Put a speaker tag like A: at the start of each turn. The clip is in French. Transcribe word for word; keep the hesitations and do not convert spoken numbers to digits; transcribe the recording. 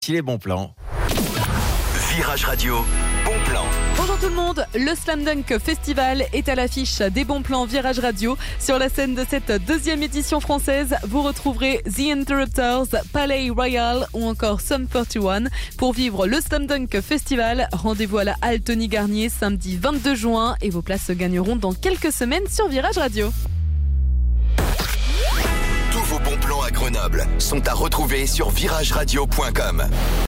A: Les bons plans.
B: Virage Radio, bon plan.
C: Bonjour tout le monde, le Slam Dunk Festival est à l'affiche des bons plans Virage Radio. Sur la scène de cette deuxième édition française, vous retrouverez The Interrupters, Palais Royal ou encore Sum quarante et un. Pour vivre le Slam Dunk Festival, rendez-vous à la Halle Tony Garnier samedi vingt-deux juin et vos places se gagneront dans quelques semaines sur Virage Radio.
B: Tous vos bons plans à Grenoble sont à retrouver sur virage radio point com.